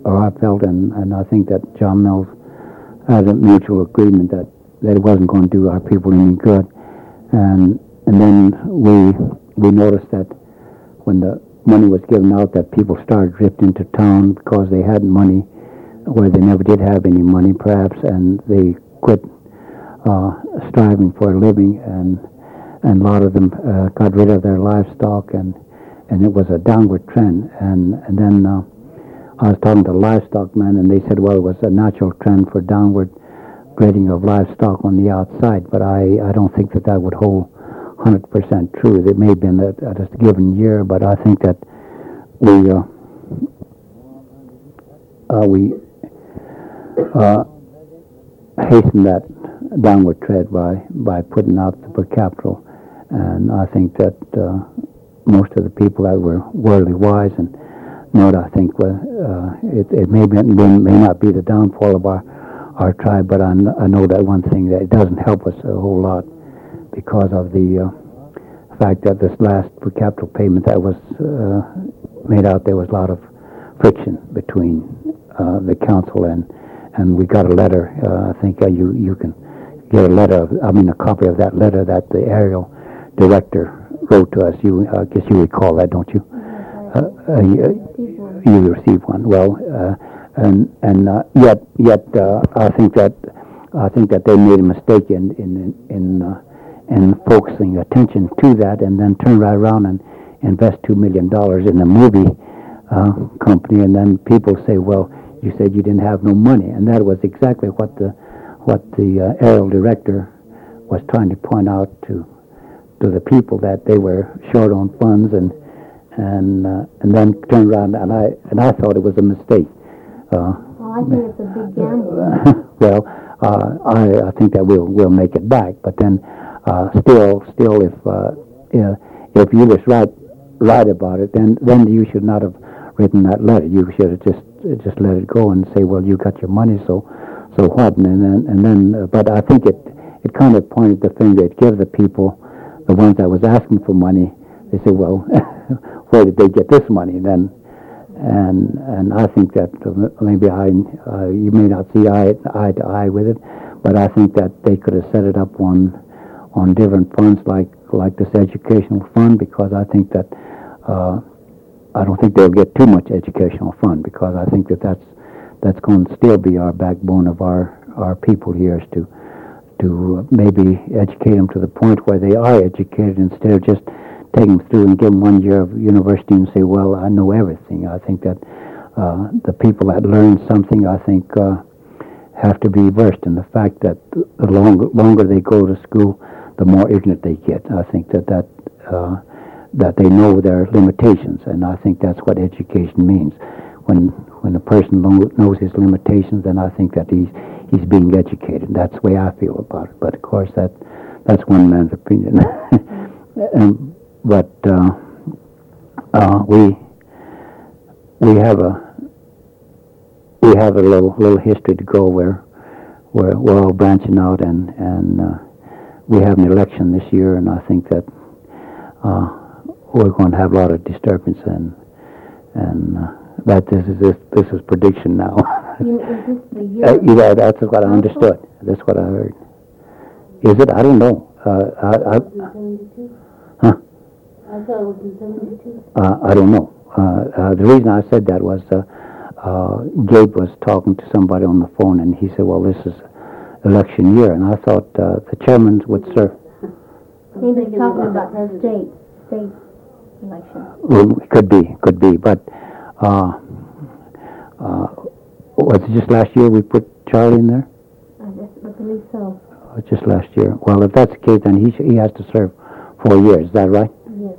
or I felt, and I think that John Mills had a mutual agreement that it wasn't going to do our people any good. And then we noticed that when the money was given out, that people started drifting to town because they had money where they never did have any money, perhaps, and they quit striving for a living, and a lot of them got rid of their livestock, and it was a downward trend. And then I was talking to livestock men, and they said, well, it was a natural trend for downward grading of livestock on the outside, but I don't think that would hold 100% true. It may have been at a given year, but I think that we hasten that downward trend by putting out the per capita, and I think that most of the people that were worldly wise and know it, I think it may not be the downfall of our tribe, but I know that one thing, that it doesn't help us a whole lot because of the fact that this last per capita payment that was made out, there was a lot of friction between the council and we got a letter. I think you can get a copy of that letter that the aerial director wrote to us. I guess you recall that, don't you? You received one. Well, yet I think that they made a mistake in focusing attention to that, and then turn right around and invest $2 million in a movie company, and then people say, well, you said you didn't have no money, and that was exactly what the aerial director was trying to point out to the people, that they were short on funds, and then turned around, and I thought it was a mistake. Well, I think it's a big gamble. Well, I think that we'll make it back, but then still, if you just write about it, then you should not have written that letter. You should have just let it go and say, well, you got your money, so what? And then, but I think it kind of pointed the finger. It gave the people, the ones that was asking for money, they said, well, where did they get this money then? And I think that maybe you may not see eye to eye with it, but I think that they could have set it up on different funds like this educational fund, because I think that I don't think they'll get too much educational fund, because I think that's going to still be our backbone of our people here, is to maybe educate them to the point where they are educated, instead of just take them through and give them 1 year of university and say, well, I know everything. I think that the people that learn something, I think, have to be versed in the fact that the longer they go to school, the more ignorant they get. I think that they know their limitations, and I think that's what education means. When a person knows his limitations, then I think that he's being educated. That's the way I feel about it. But of course, that's one man's opinion. But we have a little history to go where we're all branching out, and we have an election this year, and I think that we're going to have a lot of disturbance, and that this is prediction now. Is this the year? That's what I understood. That's what I heard. Is it? I don't know. Huh? I thought it was in 72. I don't know. The reason I said that was Gabe was talking to somebody on the phone, and he said, well, this is election year, and I thought the chairman would serve. Maybe he's talking about the state election. Well, could be, but was it just last year we put Charlie in there? I believe so. Just last year. Well, if that's the case, then he has to serve 4 years. Is that right? Yes.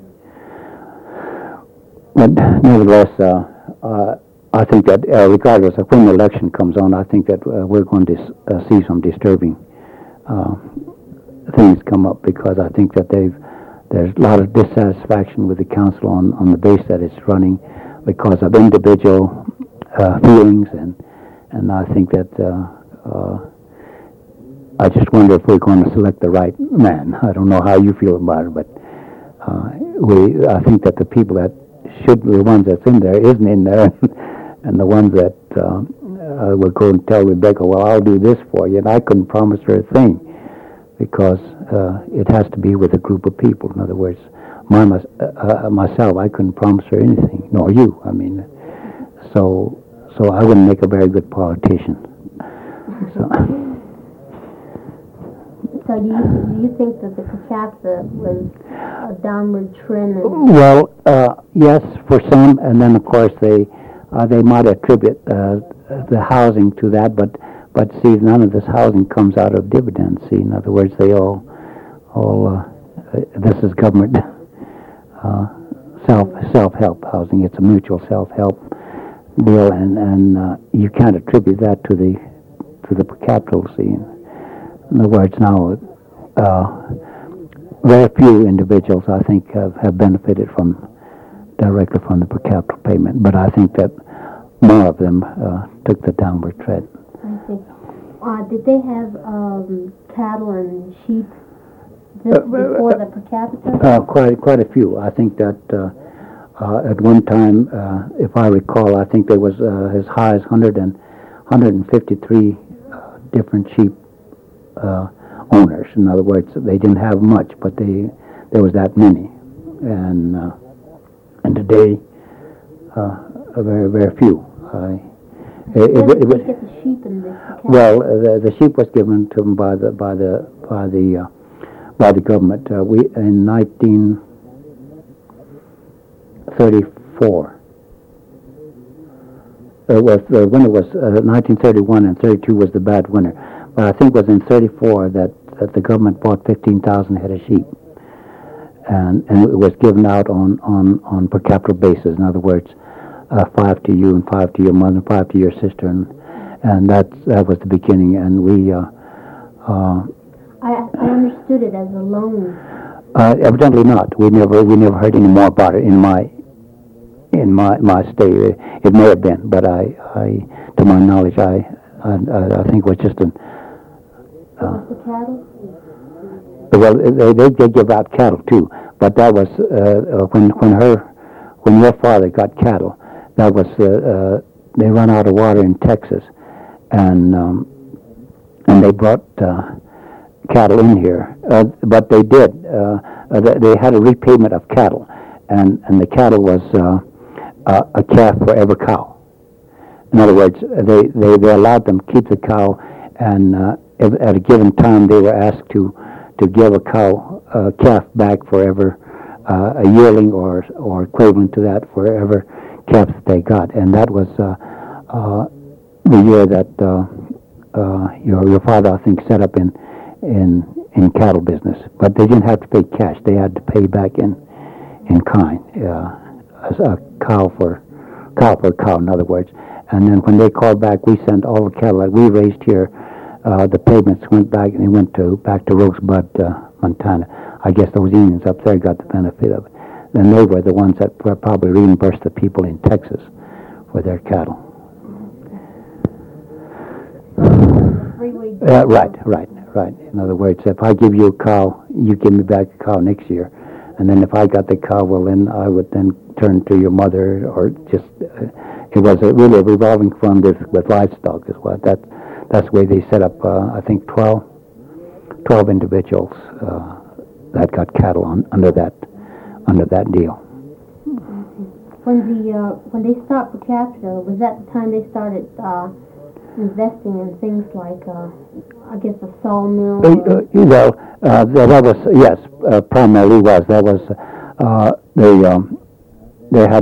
But nevertheless, I think that regardless of when the election comes on, I think that we're going to see some disturbing things come up, because I think that there's a lot of dissatisfaction with the council on the base that it's running because of individual feelings, and I think that I just wonder if we're going to select the right man. I don't know how you feel about it, but I think that the people that should be the ones that's in there isn't in there, and the ones that would go and tell Rebecca, well, I'll do this for you, and I couldn't promise her a thing because it has to be with a group of people. In other words, myself, I couldn't promise her anything, nor you. I mean, so I wouldn't make a very good politician. So do you think that the per capita was a downward trend? Well, yes, for some, and then of course they might attribute the housing to that, but see, none of this housing comes out of dividends. See, in other words, they all this is government self-help housing. It's a mutual self-help deal, and you can't attribute that to the per capita. See. In other words, now, very few individuals, I think, have benefited directly from the per capita payment. But I think that more of them took the downward trend. I see. Did they have cattle and sheep before the per capita? Quite a few. I think that at one time, if I recall, I think there was as high as 153 different sheep owners. In other words, they didn't have much, but there was that many, and today very, very few. Did they get the sheep in the cattle? Well, the sheep was given to them by the government. We in 1934. The winter was 1931 and 32 was the bad winter. But I think it was in 34 that the government bought 15,000 head of sheep, and it was given out on per capita basis. In other words, 5 to you and 5 to your mother, and 5 to your sister, and that was the beginning. And we. I understood it as a loan. Evidently not. We never heard any more about it in my state. It may have been, but I to my knowledge, I think it was just an. The cattle? Well, they give out cattle too, but that was when your father got cattle. That was they run out of water in Texas, and they brought cattle in here. But they did. They had a repayment of cattle, and the cattle was a calf for every cow. In other words, they allowed them to keep the cow, and at a given time they were asked to give a calf back for every a yearling or equivalent to that for every calf that they got, and that was the year that your father, I think, set up in cattle business. But they didn't have to pay cash; they had to pay back in kind, a cow for cow. In other words, and then when they called back, we sent all the cattle that we raised here. The payments went back, and they went back to Rosebud, Montana. I guess those Indians up there got the benefit of it. And they were the ones that probably reimbursed the people in Texas for their cattle. Right. In other words, if I give you a cow, you give me back a cow next year. And then if I got the cow, well, then I would then turn to your mother, or just, it was really a revolving fund with livestock as well. That's the way they set up, I think, 12 individuals that got cattle under that deal. When they stopped per capita, was that the time they started investing in things like, I guess, a sawmill? That was, yes, primarily was. That was, they had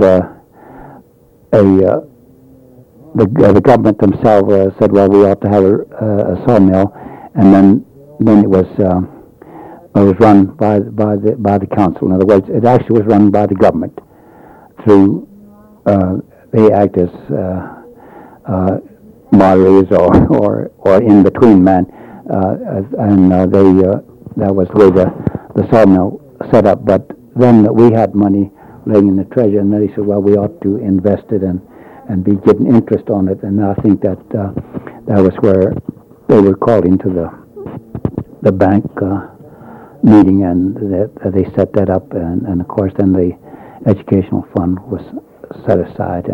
the government themselves said, well, we ought to have a sawmill, and then it was run by the council. In other words, it actually was run by the government through they act as moderators or in between man, and that was the way the sawmill set up. But then we had money laying in the treasury, and they said, well, we ought to invest it and be getting interest on it. And I think that was where they were called into the bank meeting, and they set that up, and of course then the educational fund was set aside, and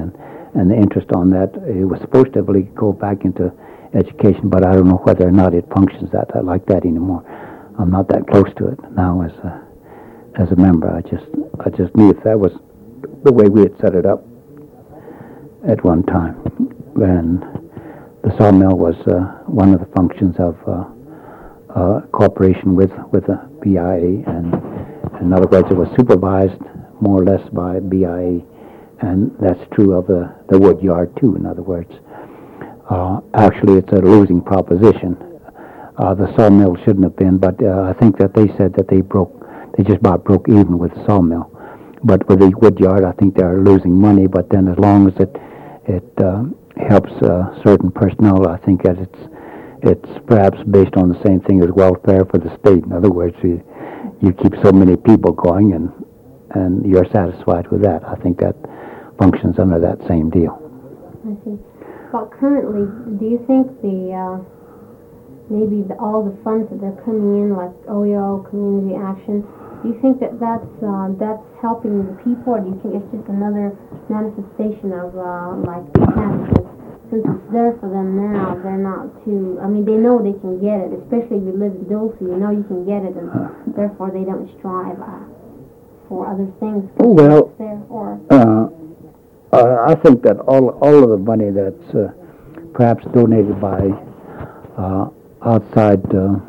and the interest on that. It was supposed to really go back into education, but I don't know whether or not it functions like that anymore. I'm not that close to it now as a member. I just knew if that was the way we had set it up at one time. And the sawmill was one of the functions of cooperation with the BIA, and in other words, it was supervised more or less by BIA, and that's true of the wood yard too. In other words, actually, it's a losing proposition. The sawmill shouldn't have been, but I think that they said that they just about broke even with the sawmill. But with the wood yard, I think they're losing money. But then, as long as it helps certain personnel, I think that it's perhaps based on the same thing as welfare for the state. In other words, you keep so many people going, and you're satisfied with that. I think that functions under that same deal. I see. But currently, do you think maybe all the funds that they're coming in, like OEO, Community Action, do you think that's helping the people, or do you think it's just another manifestation of like taxes? Since it's there for them now, they're not too. I mean, they know they can get it, especially if you live in Dulce. You know you can get it, and therefore they don't strive for other things. Well, there, or I think that all of the money that's perhaps donated by outside.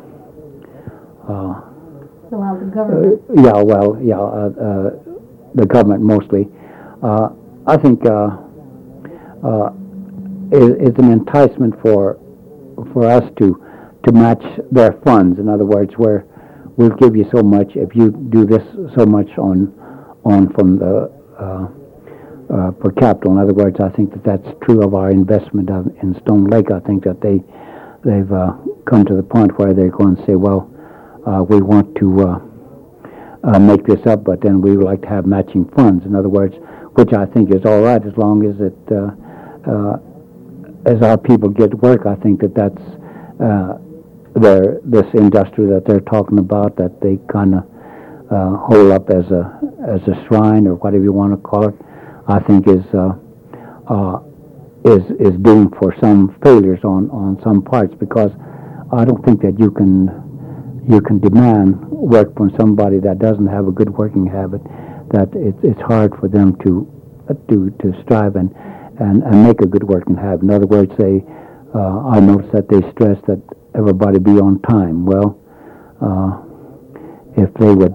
The government. The government mostly. I think is an enticement for us to match their funds. In other words, where we'll give you so much if you do this so much on from the per capita. In other words, I think that's true of our investment in Stone Lake. I think that they've come to the point where they're going to say, well, we want to make this up, but then we would like to have matching funds. In other words, which I think is all right as long as as our people get work. I think that's this industry that they're talking about, that they kind of hold up as a shrine, or whatever you want to call it. I think is doomed for some failures on some parts, because I don't think that you can demand work from somebody that doesn't have a good working habit. That it's hard for them to strive and make a good working habit. In other words, I noticed that they stress that everybody be on time. Well, if they would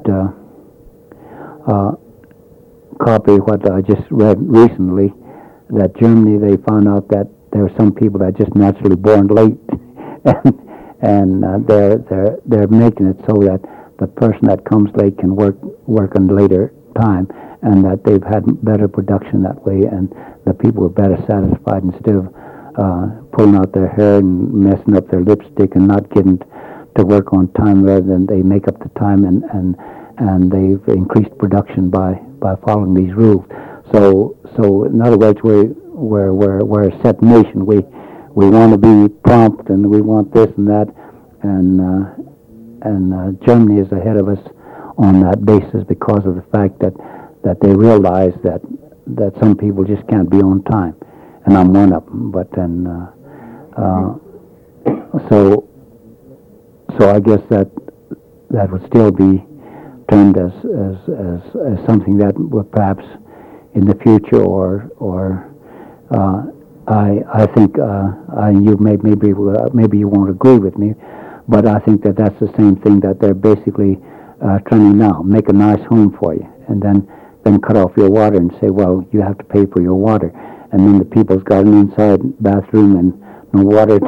copy what I just read recently, that Germany, they found out that there are some people that are just naturally born late, and they're making it so that the person that comes late can work on later time, and that they've had better production that way, and the people are better satisfied instead of pulling out their hair and messing up their lipstick and not getting to work on time, rather than they make up the time, and they've increased production by following these rules. So in other words, we're a set nation. We want to be prompt, and we want this and that, and Germany is ahead of us on that basis, because of the fact that they realize that some people just can't be on time, and I'm one of them. But then so I guess that would still be termed as something that would perhaps in the future, or I think you maybe you won't agree with me, but I think that's the same thing that they're basically trying now. Make a nice home for you, and then cut off your water and say, well, you have to pay for your water, and then the people's got an inside bathroom and no water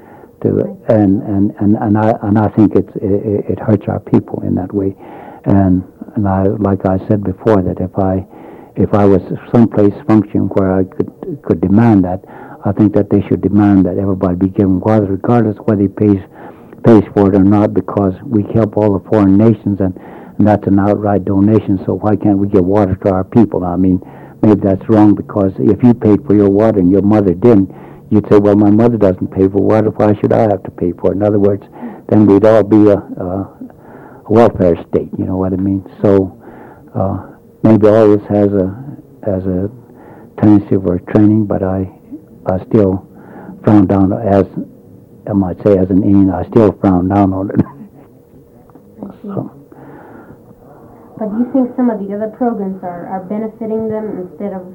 and I think it hurts our people in that way, and I, like I said before, that if I was someplace functioning where I could demand that, I think that they should demand that everybody be given water, regardless of whether he pays for it or not, because we help all the foreign nations, and that's an outright donation. So why can't we give water to our people? I mean, maybe that's wrong, because if you paid for your water and your mother didn't, you'd say, well, my mother doesn't pay for water, why should I have to pay for it? In other words, then we'd all be a welfare state, you know what I mean? So maybe all this has a intensive or training, but I still frown down, as I might say, as an Indian, I still frown down on it. So. But do you think some of the other programs are benefiting them instead of?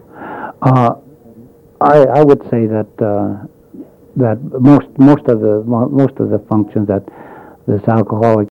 I would say that that most of the functions that this alcoholic